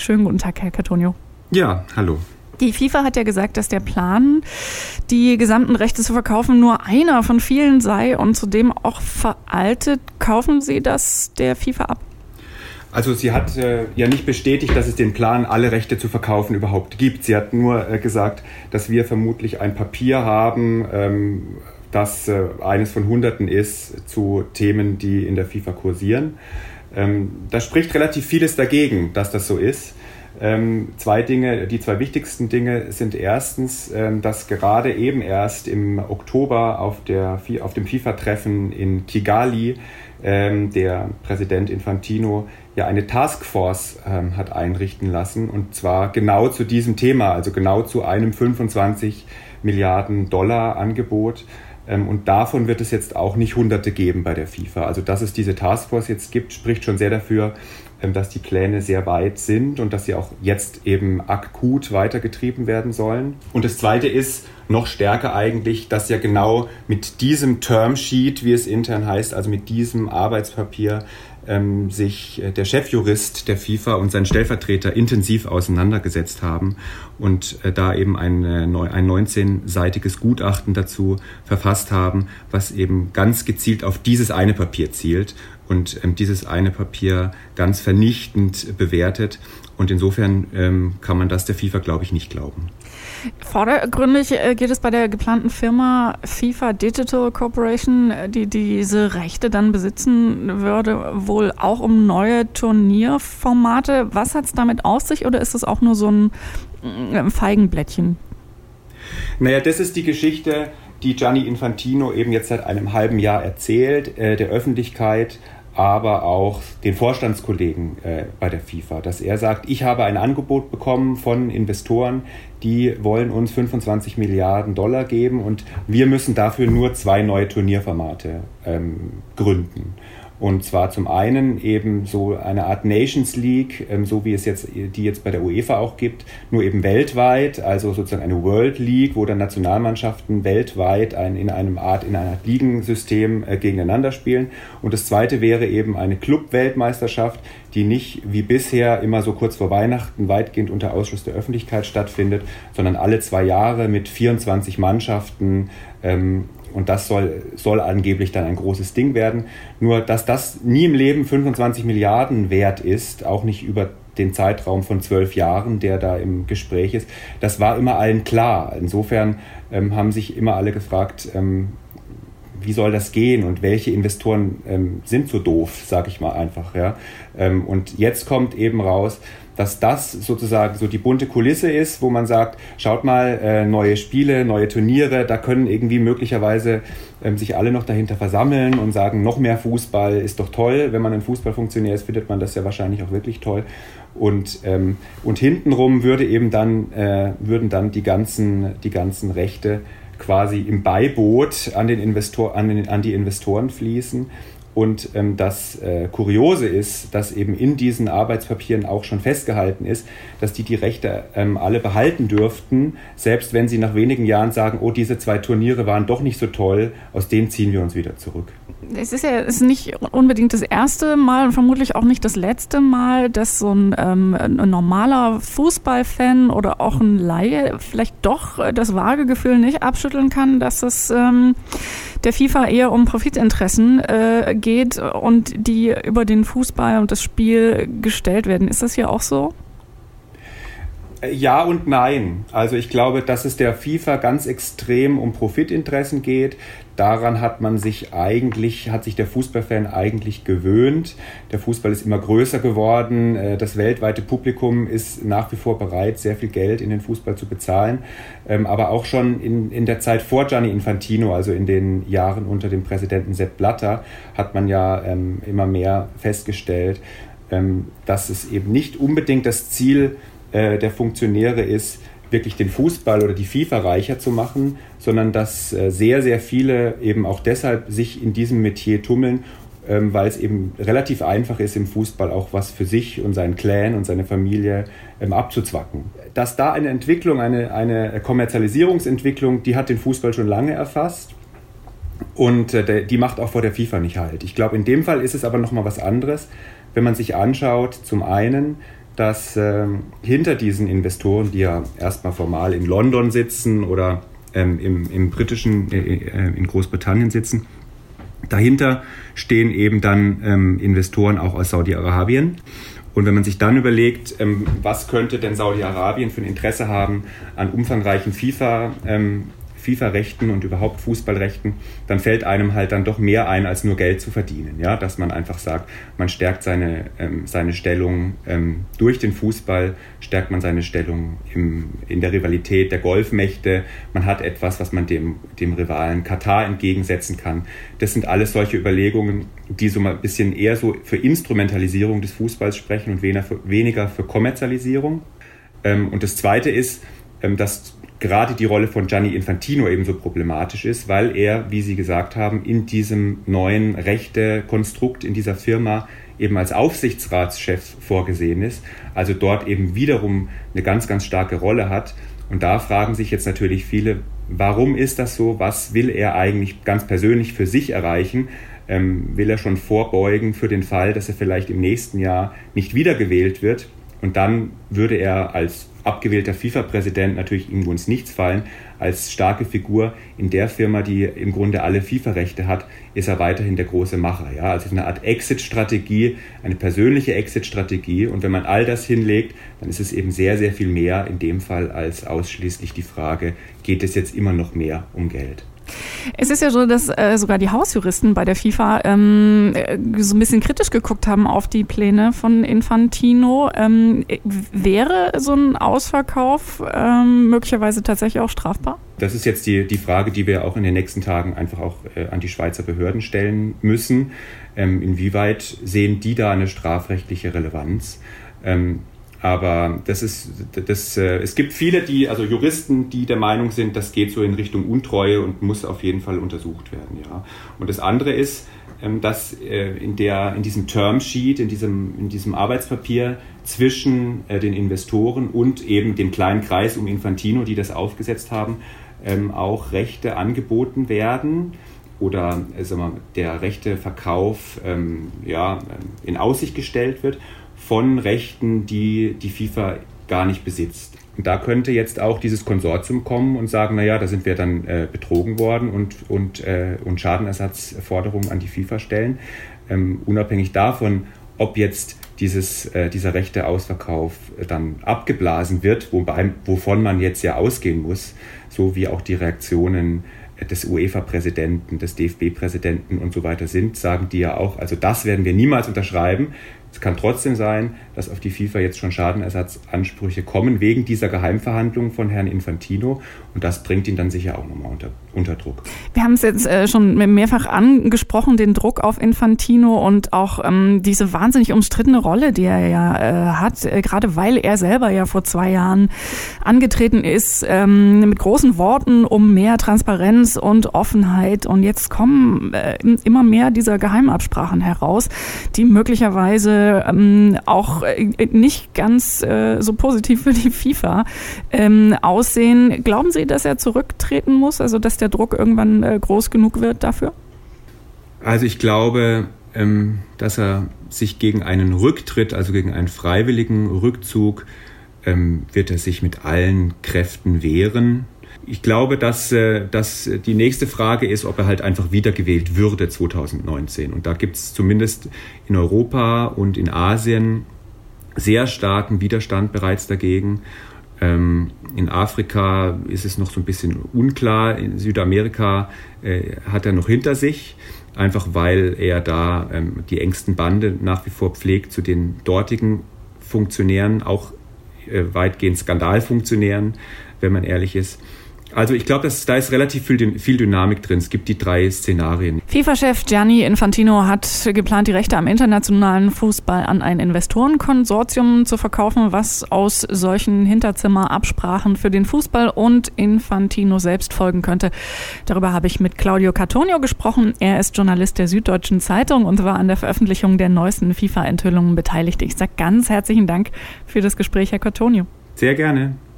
Schönen guten Tag, Herr Cattonio. Ja, hallo. Die FIFA hat ja gesagt, dass der Plan, die gesamten Rechte zu verkaufen, nur einer von vielen sei und zudem auch veraltet. Kaufen Sie das der FIFA ab? Also sie hat ja nicht bestätigt, dass es den Plan, alle Rechte zu verkaufen, überhaupt gibt. Sie hat nur gesagt, dass wir vermutlich ein Papier haben, das eines von Hunderten ist zu Themen, die in der FIFA kursieren. Da spricht relativ vieles dagegen, dass das so ist. Zwei Dinge, die zwei wichtigsten Dinge sind erstens, dass gerade eben erst im Oktober auf dem FIFA-Treffen in Kigali der Präsident Infantino ja eine Taskforce hat einrichten lassen, und zwar genau zu diesem Thema, also genau zu einem 25 Milliarden Dollar Angebot. Und davon wird es jetzt auch nicht Hunderte geben bei der FIFA. Also dass es diese Taskforce jetzt gibt, spricht schon sehr dafür, dass die Pläne sehr weit sind und dass sie auch jetzt eben akut weitergetrieben werden sollen. Und das Zweite ist noch stärker eigentlich, dass ja genau mit diesem Termsheet, wie es intern heißt, also mit diesem Arbeitspapier, sich der Chefjurist der FIFA und sein Stellvertreter intensiv auseinandergesetzt haben und da eben ein 19-seitiges Gutachten dazu verfasst haben, was eben ganz gezielt auf dieses eine Papier zielt und dieses eine Papier ganz vernichtend bewertet. Und insofern kann man das der FIFA, glaube ich, nicht glauben. Vordergründig geht es bei der geplanten Firma FIFA Digital Corporation, die diese Rechte dann besitzen würde, wohl auch um neue Turnierformate. Was hat es damit auf sich, oder ist es auch nur so ein Feigenblättchen? Naja, das ist die Geschichte, die Gianni Infantino eben jetzt seit einem halben Jahr erzählt, der Öffentlichkeit, aber auch den Vorstandskollegen bei der FIFA, dass er sagt, ich habe ein Angebot bekommen von Investoren, die wollen uns 25 Milliarden Dollar geben und wir müssen dafür nur 2 neue Turnierformate gründen. Und zwar zum einen eben so eine Art Nations League, so wie es die jetzt bei der UEFA auch gibt, nur eben weltweit, also sozusagen eine World League, wo dann Nationalmannschaften weltweit in einer Art Ligensystem gegeneinander spielen. Und das zweite wäre eben eine Club-Weltmeisterschaft, die nicht wie bisher immer so kurz vor Weihnachten weitgehend unter Ausschluss der Öffentlichkeit stattfindet, sondern alle 2 Jahre mit 24 Mannschaften. Und das soll angeblich dann ein großes Ding werden. Nur, dass das nie im Leben 25 Milliarden wert ist, auch nicht über den Zeitraum von 12 Jahren, der da im Gespräch ist, das war immer allen klar. Insofern haben sich immer alle gefragt, wie soll das gehen und welche Investoren sind so doof, sage ich mal einfach. Ja? Und jetzt kommt eben raus, dass das sozusagen so die bunte Kulisse ist, wo man sagt, schaut mal, neue Spiele, neue Turniere, da können irgendwie möglicherweise sich alle noch dahinter versammeln und sagen, noch mehr Fußball ist doch toll. Wenn man ein Fußballfunktionär ist, findet man das ja wahrscheinlich auch wirklich toll. Und hintenrum würden dann die ganzen Rechte quasi im Beiboot an die Investoren fließen. Und das Kuriose ist, dass eben in diesen Arbeitspapieren auch schon festgehalten ist, dass die Rechte alle behalten dürften, selbst wenn sie nach wenigen Jahren sagen, oh, diese 2 Turniere waren doch nicht so toll, aus denen ziehen wir uns wieder zurück. Es ist nicht unbedingt das erste Mal und vermutlich auch nicht das letzte Mal, dass so ein normaler Fußballfan oder auch ein Laie vielleicht doch das vage Gefühl nicht abschütteln kann, dass es der FIFA eher um Profitinteressen geht und die über den Fußball und das Spiel gestellt werden. Ist das hier auch so? Ja und nein. Also ich glaube, dass es der FIFA ganz extrem um Profitinteressen geht. Daran hat sich der Fußballfan eigentlich gewöhnt. Der Fußball ist immer größer geworden. Das weltweite Publikum ist nach wie vor bereit, sehr viel Geld in den Fußball zu bezahlen. Aber auch schon in der Zeit vor Gianni Infantino, also in den Jahren unter dem Präsidenten Sepp Blatter, hat man ja immer mehr festgestellt, dass es eben nicht unbedingt das Ziel der Funktionäre ist, wirklich den Fußball oder die FIFA reicher zu machen, sondern dass sehr, sehr viele eben auch deshalb sich in diesem Metier tummeln, weil es eben relativ einfach ist, im Fußball auch was für sich und seinen Clan und seine Familie abzuzwacken. Dass da eine Entwicklung, eine Kommerzialisierungsentwicklung, die hat den Fußball schon lange erfasst und die macht auch vor der FIFA nicht halt. Ich glaube, in dem Fall ist es aber nochmal was anderes, wenn man sich anschaut, zum einen, dass hinter diesen Investoren, die ja erstmal formal in London sitzen oder in Großbritannien sitzen, dahinter stehen eben dann Investoren auch aus Saudi-Arabien. Und wenn man sich dann überlegt, was könnte denn Saudi-Arabien für ein Interesse haben an umfangreichen FIFA-Rechten und überhaupt Fußballrechten, dann fällt einem halt dann doch mehr ein, als nur Geld zu verdienen. Ja? Dass man einfach sagt, man stärkt seine Stellung durch den Fußball, stärkt man seine Stellung in der Rivalität der Golfmächte. Man hat etwas, was man dem Rivalen Katar entgegensetzen kann. Das sind alles solche Überlegungen, die so mal ein bisschen eher so für Instrumentalisierung des Fußballs sprechen und weniger für Kommerzialisierung. Und das Zweite ist, dass gerade die Rolle von Gianni Infantino eben so problematisch ist, weil er, wie Sie gesagt haben, in diesem neuen Rechtekonstrukt, in dieser Firma eben als Aufsichtsratschef vorgesehen ist, also dort eben wiederum eine ganz, ganz starke Rolle hat. Und da fragen sich jetzt natürlich viele, warum ist das so? Was will er eigentlich ganz persönlich für sich erreichen? Will er schon vorbeugen für den Fall, dass er vielleicht im nächsten Jahr nicht wiedergewählt wird? Und dann würde er als abgewählter FIFA-Präsident natürlich irgendwo ins Nichts fallen. Als starke Figur in der Firma, die im Grunde alle FIFA-Rechte hat, ist er weiterhin der große Macher. Ja? Also eine Art Exit-Strategie, eine persönliche Exit-Strategie. Und wenn man all das hinlegt, dann ist es eben sehr, sehr viel mehr in dem Fall als ausschließlich die Frage, geht es jetzt immer noch mehr um Geld? Es ist ja so, dass sogar die Hausjuristen bei der FIFA so ein bisschen kritisch geguckt haben auf die Pläne von Infantino. Wäre so ein Ausverkauf möglicherweise tatsächlich auch strafbar? Das ist jetzt die Frage, die wir auch in den nächsten Tagen einfach auch an die Schweizer Behörden stellen müssen. Inwieweit sehen die da eine strafrechtliche Relevanz? Aber es gibt viele, also Juristen, die der Meinung sind, das geht so in Richtung Untreue und muss auf jeden Fall untersucht werden. Ja. Und das andere ist, dass in diesem Termsheet, in diesem Arbeitspapier zwischen den Investoren und eben dem kleinen Kreis um Infantino, die das aufgesetzt haben, auch Rechte angeboten werden oder der Rechteverkauf in Aussicht gestellt wird von Rechten, die FIFA gar nicht besitzt. Und da könnte jetzt auch dieses Konsortium kommen und sagen, naja, da sind wir dann betrogen worden und Schadenersatzforderungen an die FIFA stellen. Unabhängig davon, ob jetzt dieser Rechteausverkauf dann abgeblasen wird, wovon man jetzt ja ausgehen muss, so wie auch die Reaktionen des UEFA-Präsidenten, des DFB-Präsidenten und so weiter sind, sagen die ja auch, also das werden wir niemals unterschreiben. Es kann trotzdem sein, dass auf die FIFA jetzt schon Schadenersatzansprüche kommen wegen dieser Geheimverhandlungen von Herrn Infantino und das bringt ihn dann sicher auch nochmal unter Druck. Wir haben es jetzt schon mehrfach angesprochen, den Druck auf Infantino und auch diese wahnsinnig umstrittene Rolle, die er ja hat, gerade weil er selber ja vor 2 Jahren angetreten ist mit großen Worten um mehr Transparenz und Offenheit und jetzt kommen immer mehr dieser Geheimabsprachen heraus, die möglicherweise auch nicht ganz so positiv für die FIFA aussehen. Glauben Sie, dass er zurücktreten muss, also dass der Druck irgendwann groß genug wird dafür? Also ich glaube, dass er sich gegen einen Rücktritt, also gegen einen freiwilligen Rückzug, wird er sich mit allen Kräften wehren. Ich glaube, dass die nächste Frage ist, ob er halt einfach wiedergewählt würde 2019. Und da gibt es zumindest in Europa und in Asien sehr starken Widerstand bereits dagegen. In Afrika ist es noch so ein bisschen unklar. In Südamerika hat er noch hinter sich, einfach weil er da die engsten Bande nach wie vor pflegt zu den dortigen Funktionären, auch weitgehend Skandalfunktionären, wenn man ehrlich ist. Also ich glaube, da ist relativ viel Dynamik drin. Es gibt die 3 Szenarien. FIFA-Chef Gianni Infantino hat geplant, die Rechte am internationalen Fußball an ein Investorenkonsortium zu verkaufen, was aus solchen Hinterzimmerabsprachen für den Fußball und Infantino selbst folgen könnte. Darüber habe ich mit Claudio Cattonio gesprochen. Er ist Journalist der Süddeutschen Zeitung und war an der Veröffentlichung der neuesten FIFA-Enthüllungen beteiligt. Ich sage ganz herzlichen Dank für das Gespräch, Herr Cattonio. Sehr gerne.